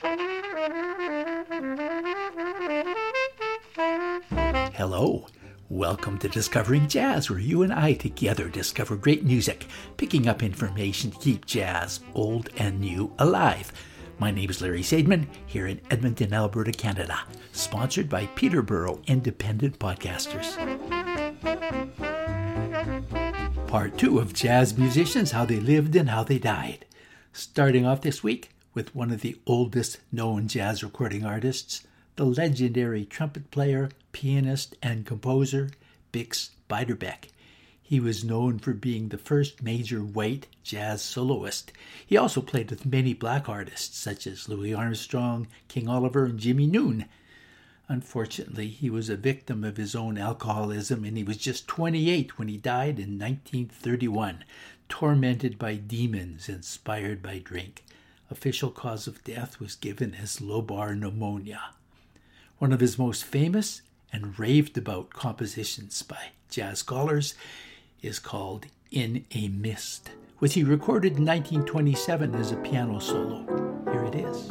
Hello. Welcome to Discovering Jazz, where you and I together discover great music, picking up information to keep jazz, old and new, alive. My name is Larry Seidman, here in Edmonton, Alberta, Canada, sponsored by Peterborough Independent Podcasters. Part 2 of Jazz Musicians, How They Lived and How They Died. Starting off this week with one of the oldest known jazz recording artists, the legendary trumpet player, pianist, and composer, Bix Beiderbecke. He was known for being the first major white jazz soloist. He also played with many black artists such as Louis Armstrong, King Oliver, and Jimmy Noon. Unfortunately, he was a victim of his own alcoholism, and he was just 28 when he died in 1931, tormented by demons inspired by drink. Official cause of death was given as lobar pneumonia. One of his most famous and raved about compositions by jazz scholars is called In a Mist, which he recorded in 1927 as a piano solo. Here it is.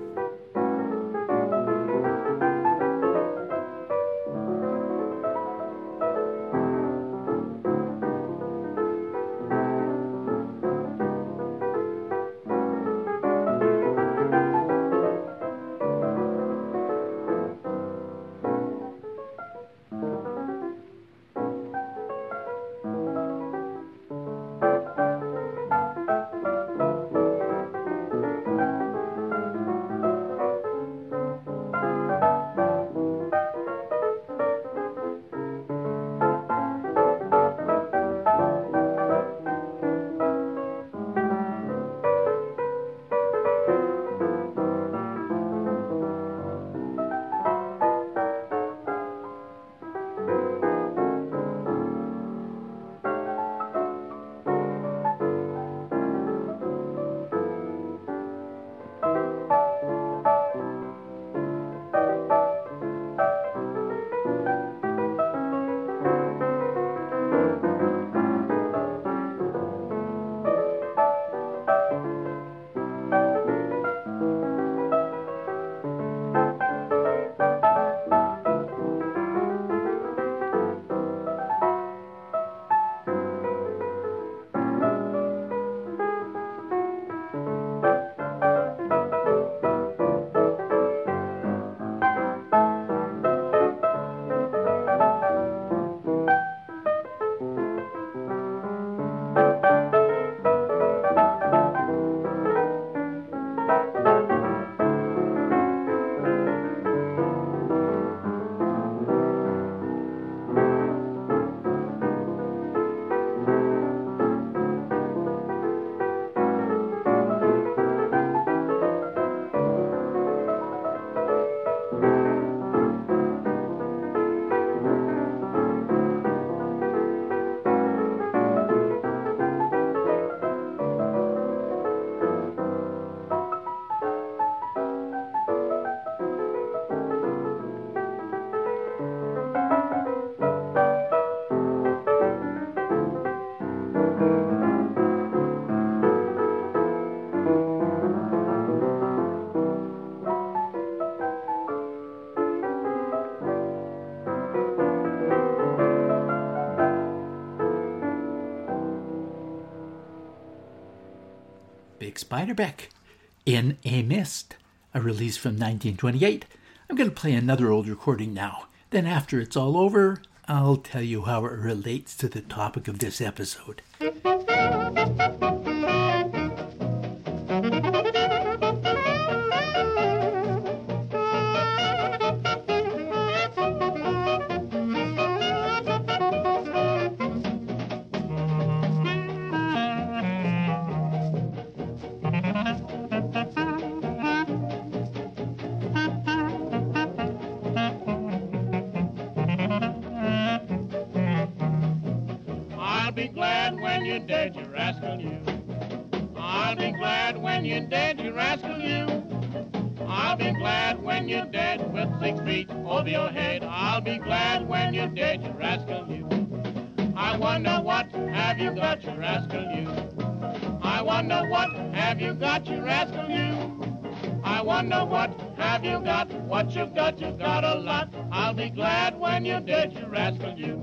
Bix Beiderbecke, In a Mist, a release from 1928. I'm going to play another old recording now. Then after it's all over, I'll tell you how it relates to the topic of this episode. I'll be glad when you're dead, you rascal you. I'll be glad when you're dead, you rascal you. I'll be glad when you're dead with 6 feet over your head. I'll be glad when you're dead, you rascal you. I wonder what have you got, you rascal you. I wonder what have you got, you rascal you. I wonder what have you got? What you got a lot. I'll be glad when you're dead, you rascal, you.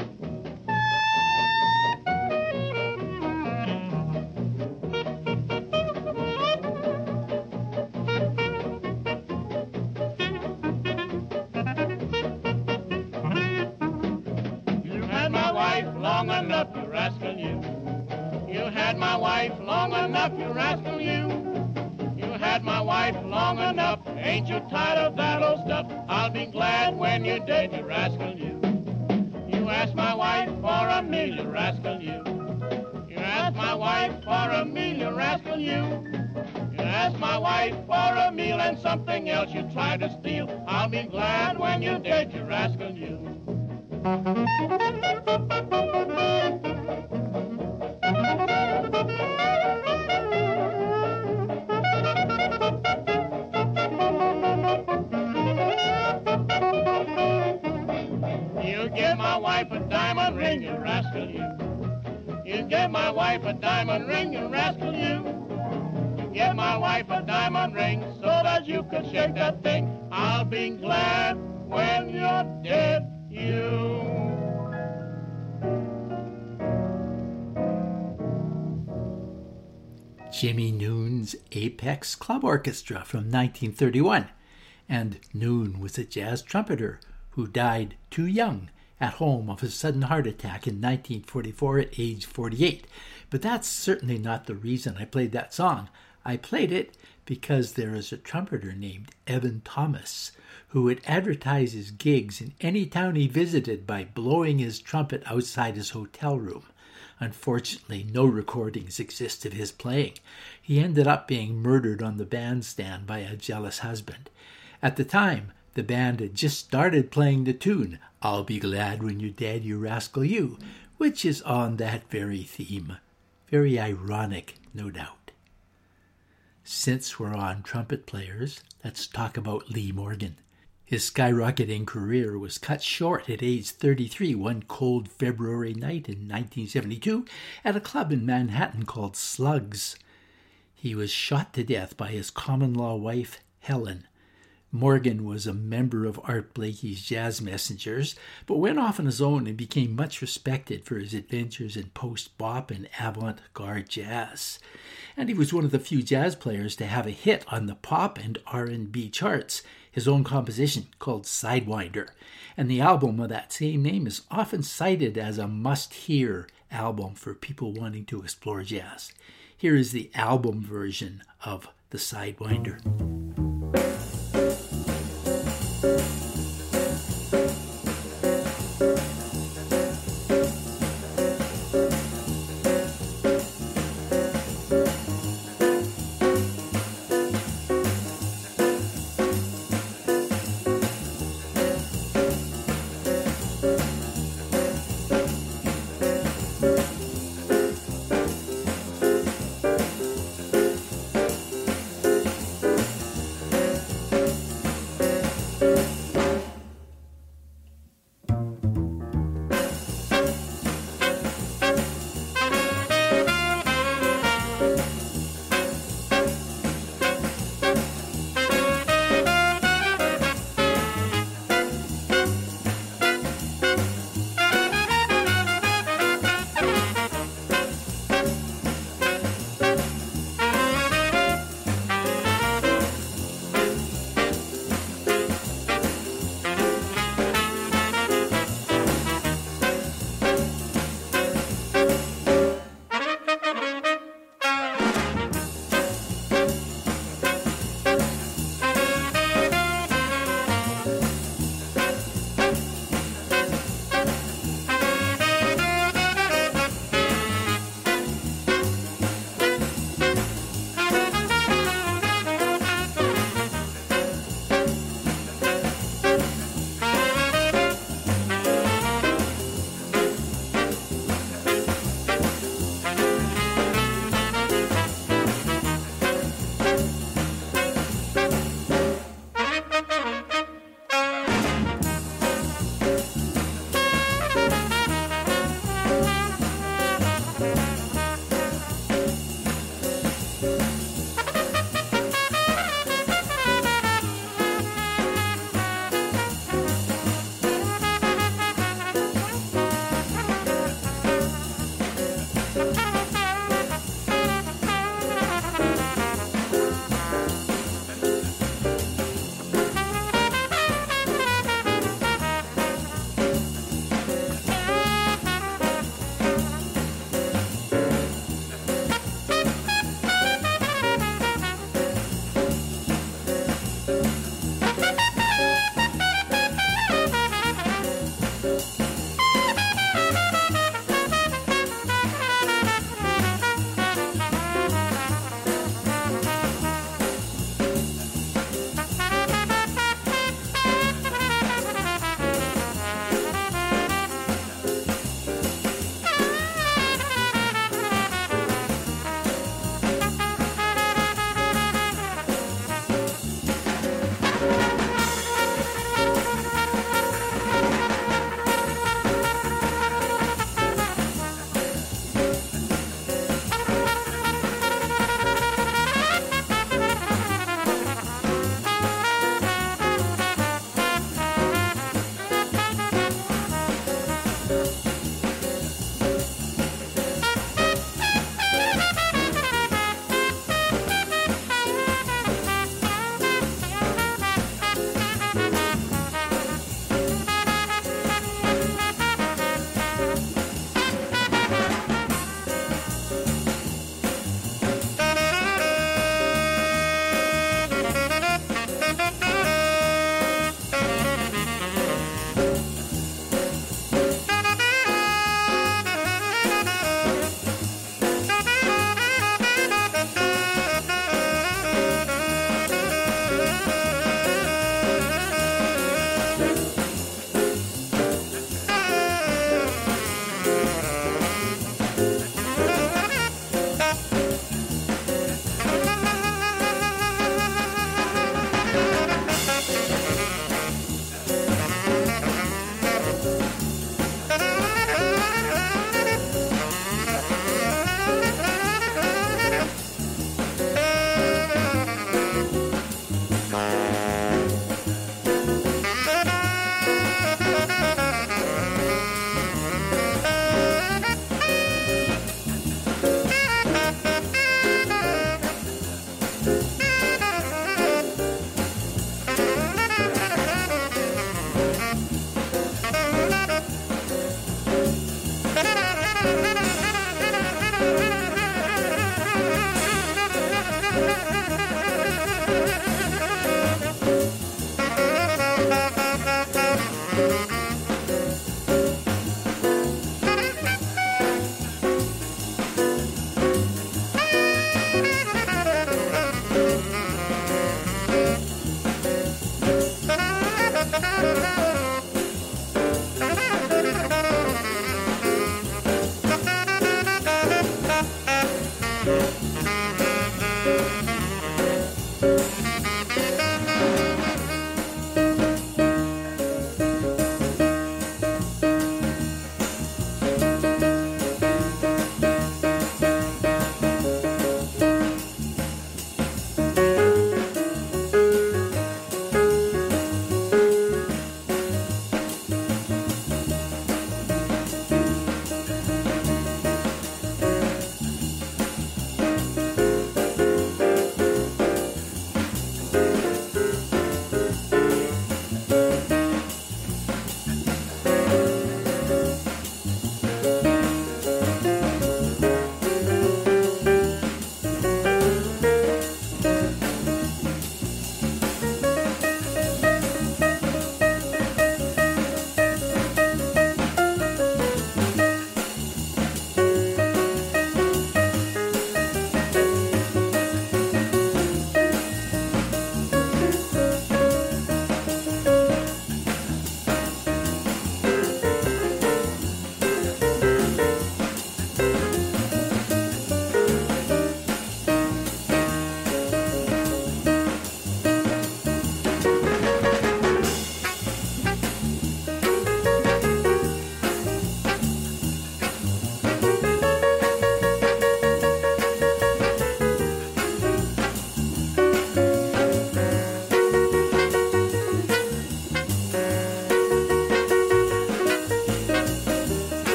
You had my wife long enough, you rascal, you. You had my wife long enough, you rascal, you. You had my wife long enough. Ain't you tired of that old stuff? I'll be glad when you're dead, you rascal, you. You asked my wife for a meal, you rascal, you. You asked my wife for a meal, you rascal, you. You asked my wife for a meal and something else you tried to steal. I'll be glad when you're dead, you rascal, you. You give my wife a diamond ring, you rascal, you. You give my wife a diamond ring, you rascal, you. You give my wife a diamond ring so that you could shake that thing. I'll be glad when you're dead, you. Jimmy Noon's Apex Club Orchestra from 1931. And Noon was a jazz trumpeter who died too young at home of a sudden heart attack in 1944 at age 48. But that's certainly not the reason I played that song. I played it because there is a trumpeter named Evan Thomas who would advertise his gigs in any town he visited by blowing his trumpet outside his hotel room. Unfortunately, no recordings exist of his playing. He ended up being murdered on the bandstand by a jealous husband. At the time, the band had just started playing the tune, I'll Be Glad When You're Dead, You Rascal You, which is on that very theme. Very ironic, no doubt. Since we're on trumpet players, let's talk about Lee Morgan. His skyrocketing career was cut short at age 33 one cold February night in 1972 at a club in Manhattan called Slugs. He was shot to death by his common-law wife, Helen. Morgan was a member of Art Blakey's Jazz Messengers, but went off on his own and became much respected for his adventures in post-bop and avant-garde jazz. And he was one of the few jazz players to have a hit on the pop and R&B charts, his own composition called Sidewinder. And the album of that same name is often cited as a must-hear album for people wanting to explore jazz. Here is the album version of the Sidewinder.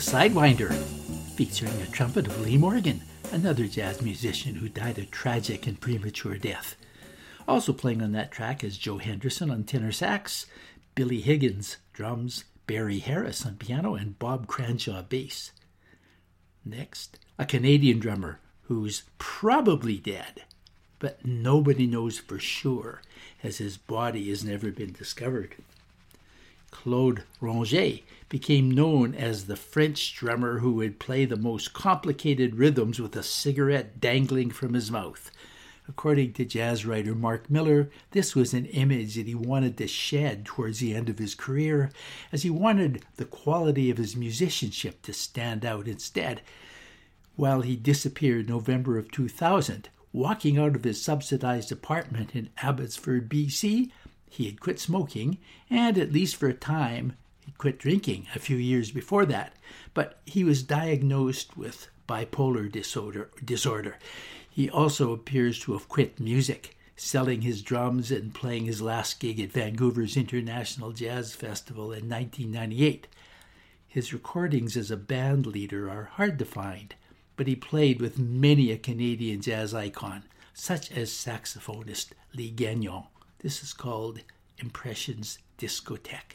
Sidewinder, featuring a trumpet of Lee Morgan, another jazz musician who died a tragic and premature death. Also playing on that track is Joe Henderson on tenor sax, Billy Higgins drums, Barry Harris on piano, and Bob Cranshaw bass. Next, a Canadian drummer who's probably dead, but nobody knows for sure, as his body has never been discovered. Claude Ronget became known as the French drummer who would play the most complicated rhythms with a cigarette dangling from his mouth. According to jazz writer Mark Miller, this was an image that he wanted to shed towards the end of his career, as he wanted the quality of his musicianship to stand out instead. While he disappeared November of 2000, walking out of his subsidized apartment in Abbotsford, BC, he had quit smoking, and at least for a time, he quit drinking a few years before that. But he was diagnosed with bipolar disorder. He also appears to have quit music, selling his drums and playing his last gig at Vancouver's International Jazz Festival in 1998. His recordings as a band leader are hard to find, but he played with many a Canadian jazz icon, such as saxophonist Lee Gagnon. This is called Impressions Discotheque.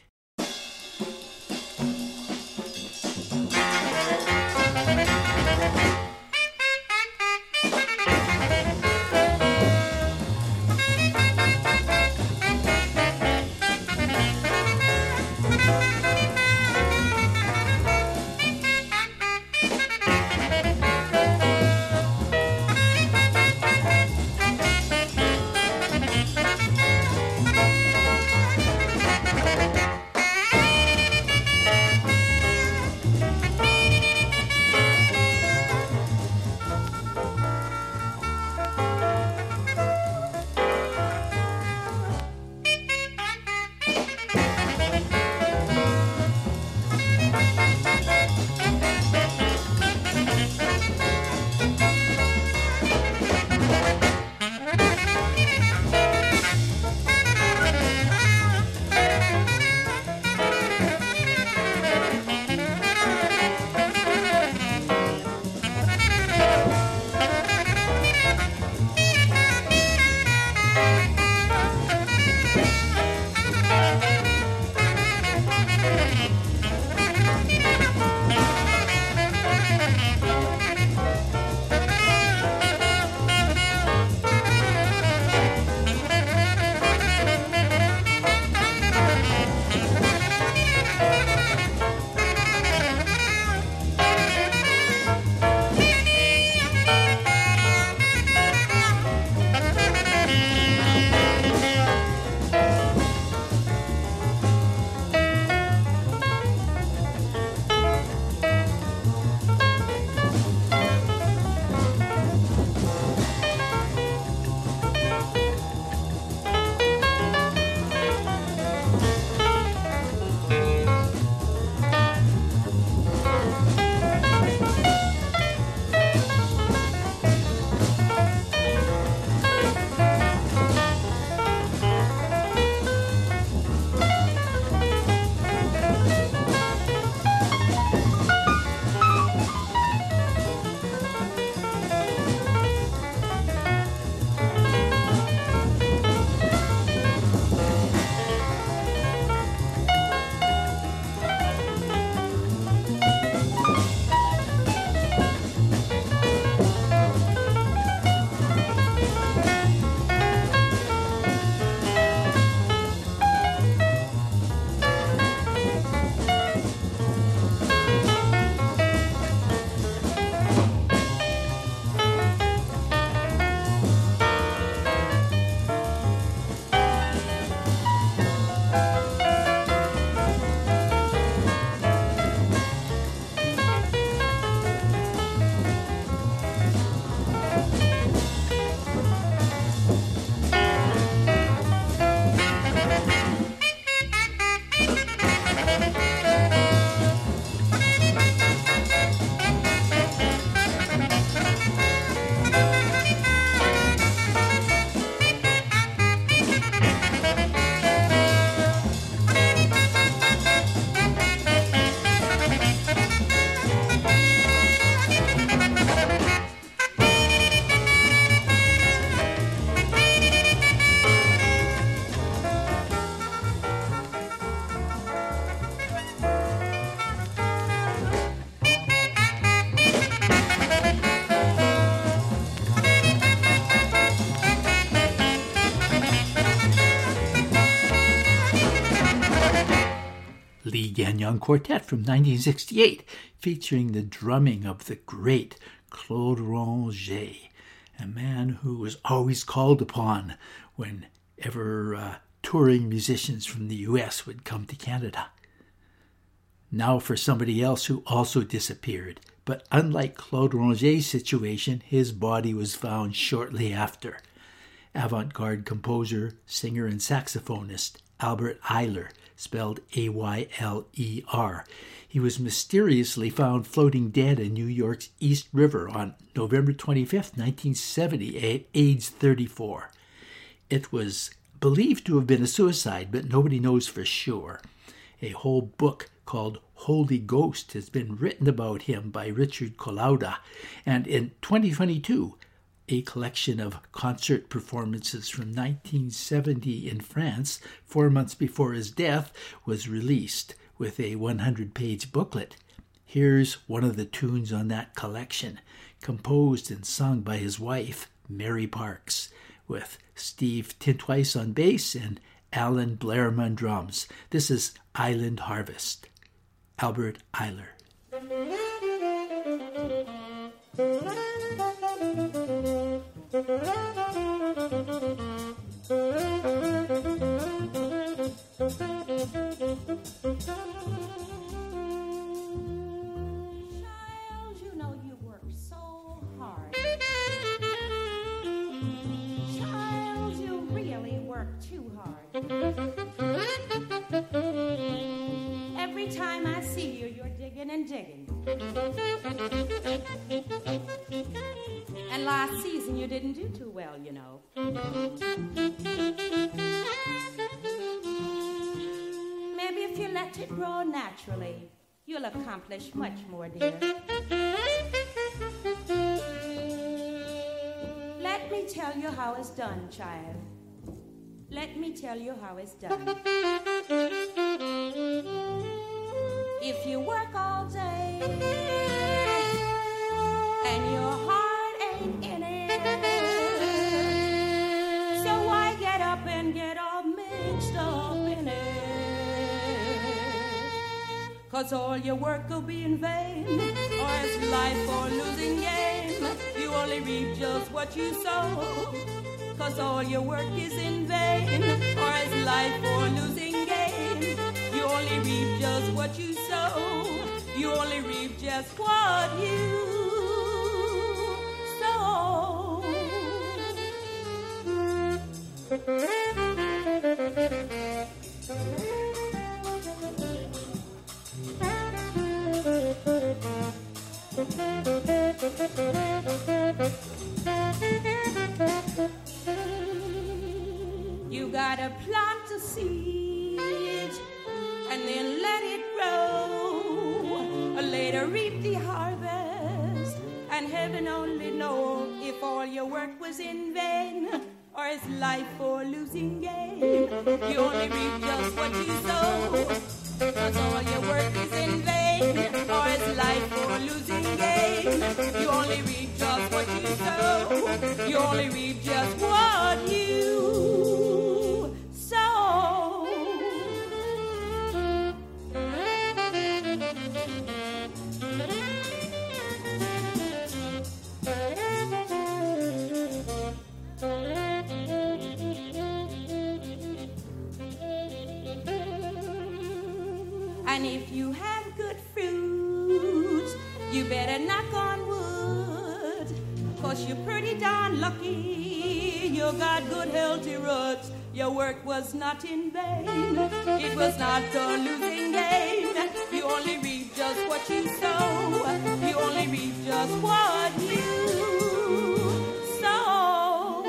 the Gagnon Quartet from 1968, featuring the drumming of the great Claude Ranger, a man who was always called upon whenever touring musicians from the U.S. would come to Canada. Now for somebody else who also disappeared, but unlike Claude Ranger's situation, his body was found shortly after. Avant-garde composer, singer, and saxophonist Albert Ayler, spelled Ayler. He was mysteriously found floating dead in New York's East River on November 25, 1970, at age 34. It was believed to have been a suicide, but nobody knows for sure. A whole book called Holy Ghost has been written about him by Richard Collauda, and in 2022, a collection of concert performances from 1970 in France, 4 months before his death, was released with a 100-page booklet. Here's one of the tunes on that collection, composed and sung by his wife, Mary Parks, with Steve Tintweiss on bass and Alan Blairman on drums. This is Island Harvest. Albert Ayler. Child, you know you work so hard. Child, you really work too hard. Every time I see you, you're digging and digging. And last season you didn't do too well, you know. Maybe if you let it grow naturally, you'll accomplish much more, dear. Let me tell you how it's done, child. Let me tell you how it's done. If you work all day and your heart ain't in it, so why get up and get all mixed up in it? 'Cause all your work will be in vain, or it's life or losing game. You only reap just what you sow. 'Cause all your work is in vain, or it's life or losing game. You only reap just what you sow. You only reap just what you sow. You gotta plant a seed and then let it grow. Later reap the harvest, and heaven only knows if all your work was in vain, or is life for losing game. You only reap just what you sow, 'cause all your work is in vain, or is life for losing game. You only reap just what you sow. You only reap just what you sow. And if you have good fruit, you better knock on wood, 'cause you're pretty darn lucky. You got good healthy roots. Your work was not in vain. It was not a losing game. You only reap just what you sow. You only reap just what you sow.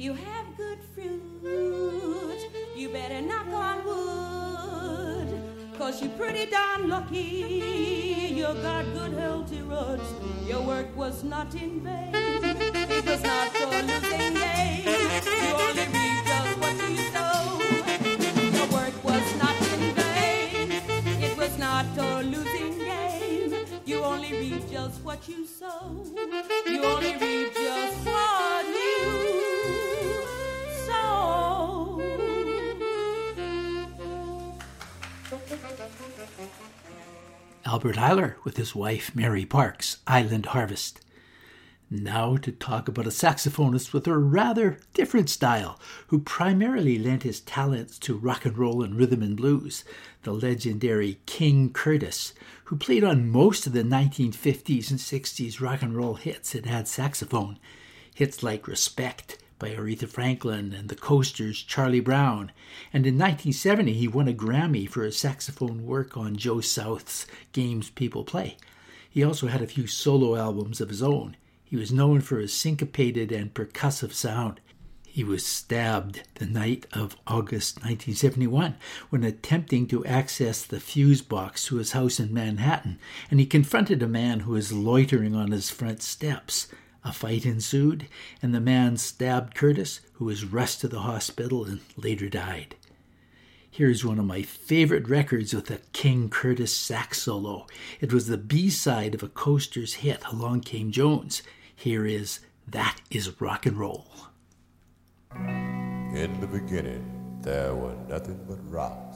you have good fruit, you better knock on wood, 'cause you're pretty darn lucky. You got good healthy roots. Your work was not in vain. It was not for losing gain. You only reap just what you sow. Your work was not in vain. It was not for losing gain. You only reap just what you sow. You only reap just what you sow. Albert Ayler with his wife Mary Parks, Island Harvest. Now to talk about a saxophonist with a rather different style, who primarily lent his talents to rock and roll and rhythm and blues, the legendary King Curtis, who played on most of the 1950s and 60s rock and roll hits that had saxophone. Hits like Respect by Aretha Franklin and the Coasters' Charlie Brown. And in 1970, he won a Grammy for his saxophone work on Joe South's Games People Play. He also had a few solo albums of his own. He was known for his syncopated and percussive sound. He was stabbed the night of August 1971 when attempting to access the fuse box to his house in Manhattan, and he confronted a man who was loitering on his front steps. A fight ensued, and the man stabbed Curtis, who was rushed to the hospital and later died. Here's one of my favorite records with a King Curtis sax solo. It was the B-side of a Coasters hit, Along Came Jones. Here is That Is Rock and Roll. In the beginning, there were nothing but rocks.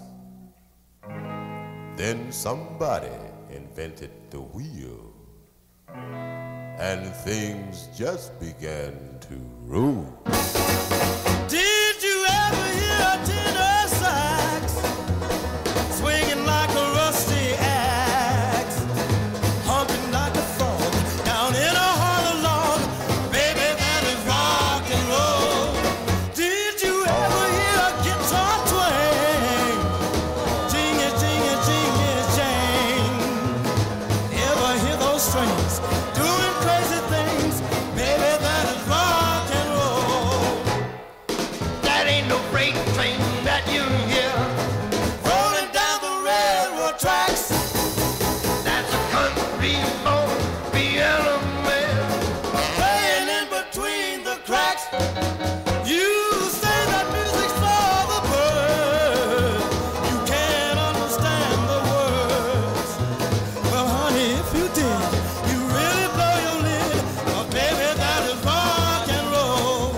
Then somebody invented the wheel, and things just began to roll. Did you ever hear a tenor sax swinging like a rusty axe, humping like a frog down in a hollow log? Baby, that is rock and roll. Did you ever hear a guitar twang? Jingy, jingy, jingy, jang. Ever hear those strings doing crazy things? Baby, that is rock and roll. That ain't no freight train that you hear Rolling down the railroad tracks. That's a country born piano man. Playing in between the cracks. You say that music's for the birds. You can't understand the words. Well, honey, if you did, you really blow your lid. 'Cause baby, that is rock and roll.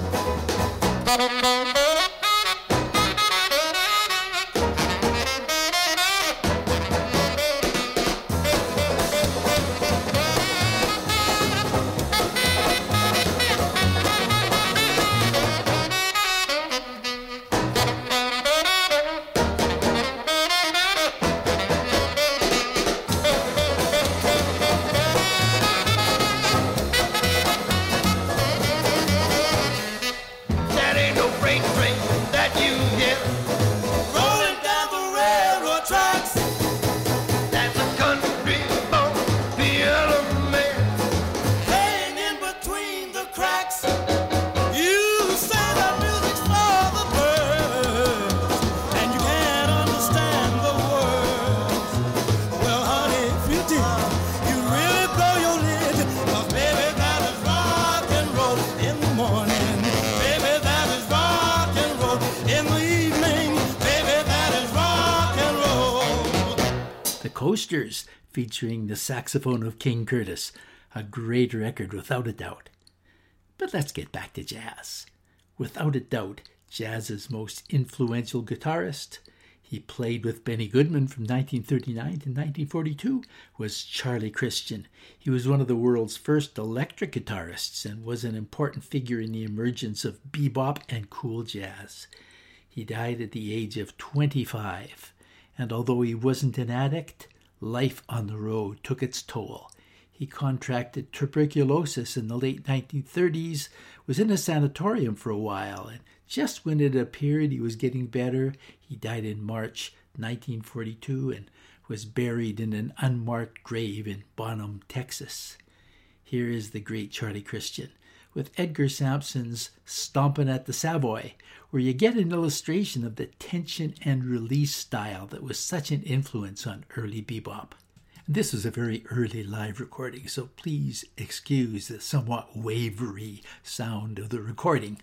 That ain't no freight train that you hear. Rolling down the railroad tracks. That's a country born piano man. Playing in between the cracks. You say that music's for the birds, and you can't understand the words. Well, honey, if you did, you really blow your lid. 'Cause baby, that is rock and roll in the morning. Baby, that is rock and roll in the evening. Baby, that is rock and roll. The Coasters, featuring the saxophone of King Curtis. A great record, without a doubt. But let's get back to jazz. Without a doubt, jazz's most influential guitarist, he played with Benny Goodman from 1939 to 1942, was Charlie Christian. He was one of the world's first electric guitarists and was an important figure in the emergence of bebop and cool jazz. He died at the age of 25, and although he wasn't an addict, life on the road took its toll. He contracted tuberculosis in the late 1930s, was in a sanatorium for a while, and just when it appeared he was getting better, he died in March 1942 and was buried in an unmarked grave in Bonham, Texas. Here is the great Charlie Christian with Edgar Sampson's Stompin' at the Savoy, where you get an illustration of the tension and release style that was such an influence on early bebop. This was a very early live recording, so please excuse the somewhat wavery sound of the recording.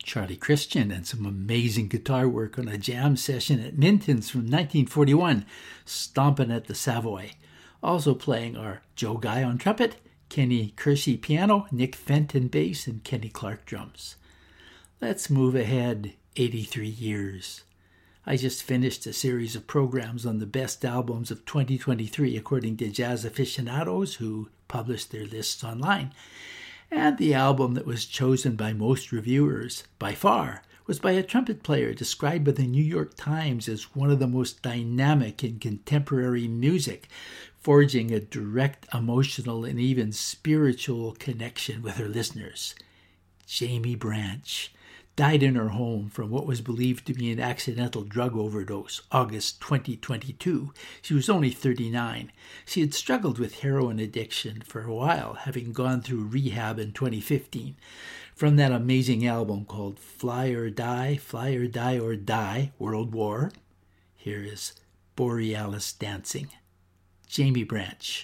Charlie Christian and some amazing guitar work on a jam session at Minton's from 1941, Stompin' at the Savoy. Also playing are Joe Guy on trumpet, Kenny Kersey piano, Nick Fenton bass, and Kenny Clark drums. Let's move ahead 83 years. I just finished a series of programs on the best albums of 2023 according to jazz aficionados who publish their lists online. And the album that was chosen by most reviewers, by far, was by a trumpet player described by the New York Times as one of the most dynamic in contemporary music, forging a direct emotional and even spiritual connection with her listeners. Jaimie Branch died in her home from what was believed to be an accidental drug overdose, August 2022. She was only 39. She had struggled with heroin addiction for a while, having gone through rehab in 2015. From that amazing album called Fly or Die or Die, World War, here is Borealis Dancing. Jaimie Branch.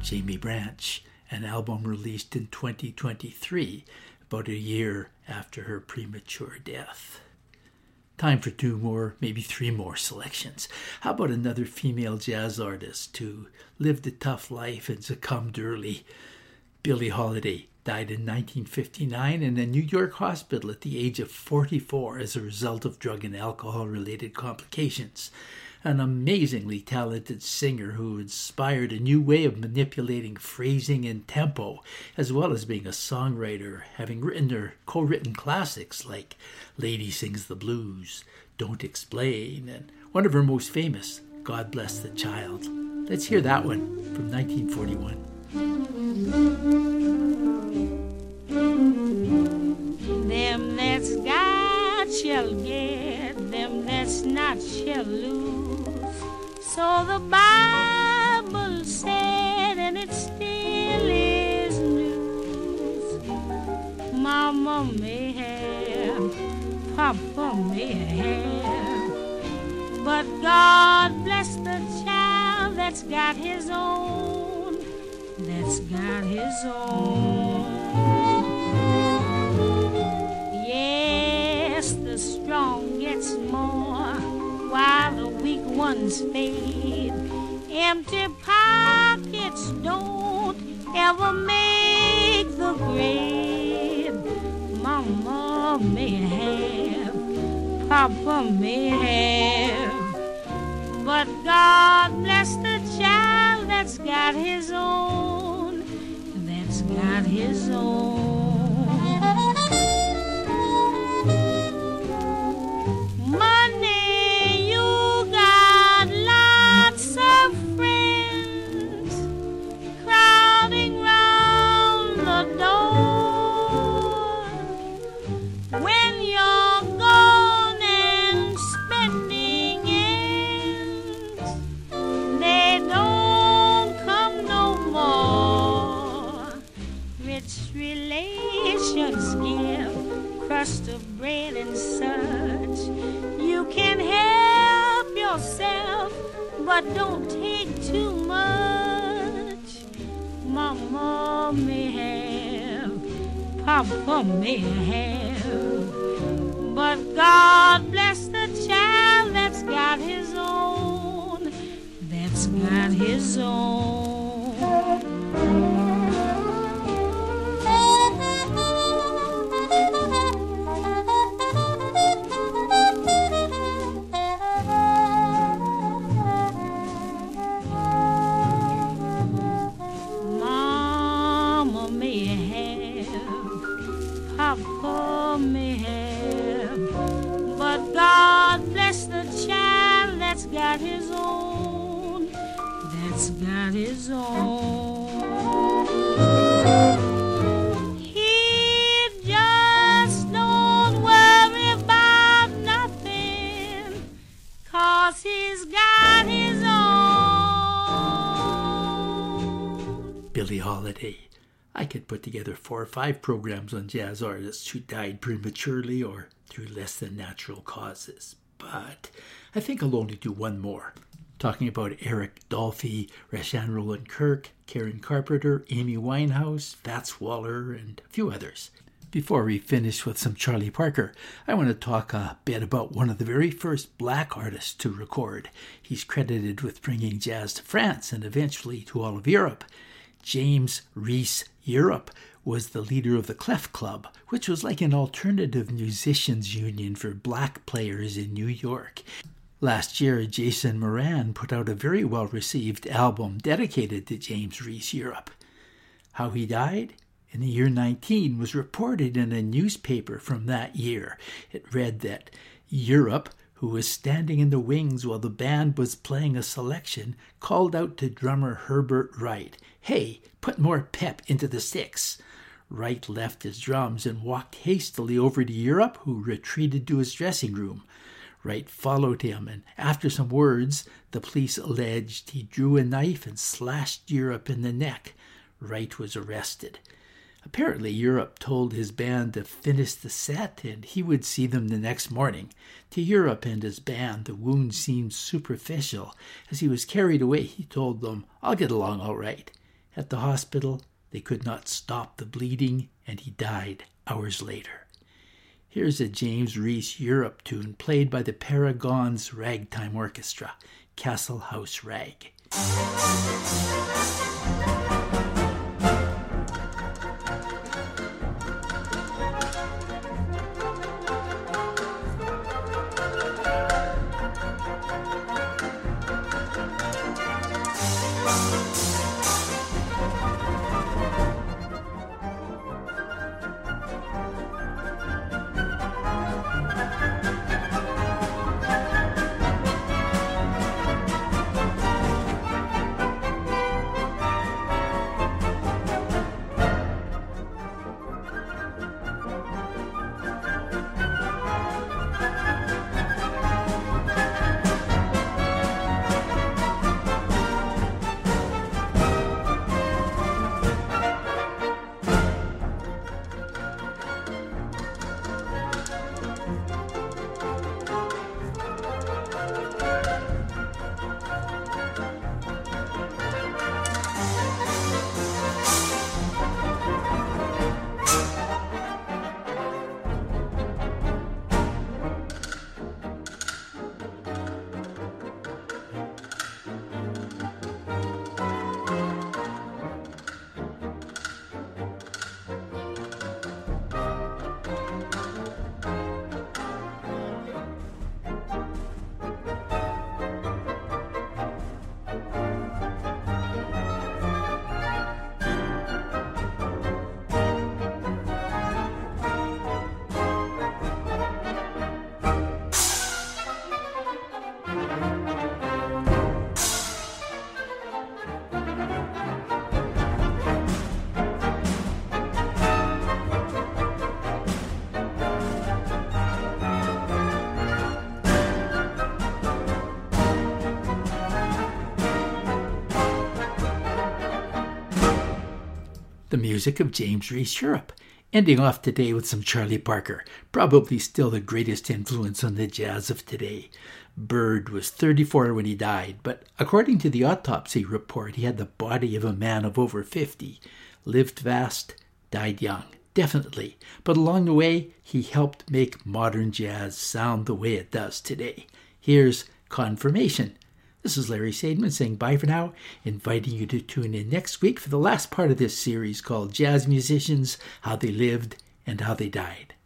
Jamie Branch, an album released in 2023, about a year after her premature death. Time for 2 more, maybe 3 more selections. How about another female jazz artist who lived a tough life and succumbed early? Billie Holiday died in 1959 in a New York hospital at the age of 44 as a result of drug and alcohol-related complications. An amazingly talented singer who inspired a new way of manipulating phrasing and tempo, as well as being a songwriter, having written or co-written classics like Lady Sings the Blues, Don't Explain, and one of her most famous, God Bless the Child. Let's hear that one from 1941. Them that's got shall get, them that's not shall lose. So the Bible said, and it still is news. Mama may have, Papa may have, but God bless the child that's got his own, that's got his own. Yes, the strong gets more while the weak ones fade. Empty pockets don't ever make the grade. Mama may have, Papa may have, but God bless the child that's got his own, that's got his own. Crust of bread and such. You can help yourself, but don't take too much. Mama may have, Papa may have, but God bless the child that's got his own, that's got his own. Got his own, that's got his own. He just don't worry about nothing, 'cause he's got his own. Billie Holiday. I could put together 4 or 5 programs on jazz artists who died prematurely or through less than natural causes, but I think I'll only do 1 more. Talking about Eric Dolphy, Rashan Roland Kirk, Karen Carpenter, Amy Winehouse, Fats Waller, and a few others. Before we finish with some Charlie Parker, I want to talk a bit about one of the very first black artists to record. He's credited with bringing jazz to France and eventually to all of Europe. James Reese Europe was the leader of the Clef Club, which was like an alternative musicians union for black players in New York. Last year, Jason Moran put out a very well-received album dedicated to James Reese Europe. How he died? In the year 19 was reported in a newspaper from that year. It read that Europe, who was standing in the wings while the band was playing a selection, called out to drummer Herbert Wright, "Hey, put more pep into the sticks." Wright left his drums and walked hastily over to Europe, who retreated to his dressing room. Wright followed him, and after some words, the police alleged he drew a knife and slashed Europe in the neck. Wright was arrested. Apparently, Europe told his band to finish the set, and he would see them the next morning. To Europe and his band, the wound seemed superficial. As he was carried away, he told them, "I'll get along all right." At the hospital, they could not stop the bleeding, and he died hours later. Here's a James Reese Europe tune played by the Paragons Ragtime Orchestra, Castle House Rag. The music of James Reese Europe, ending off today with some Charlie Parker, probably still the greatest influence on the jazz of today. Bird was 34 when he died, but according to the autopsy report, he had the body of a man of over 50. Lived fast, died young, definitely. But along the way, he helped make modern jazz sound the way it does today. Here's Confirmation. This is Larry Sadman saying bye for now, inviting you to tune in next week for the last part of this series called Jazz Musicians, How They Lived and How They Died.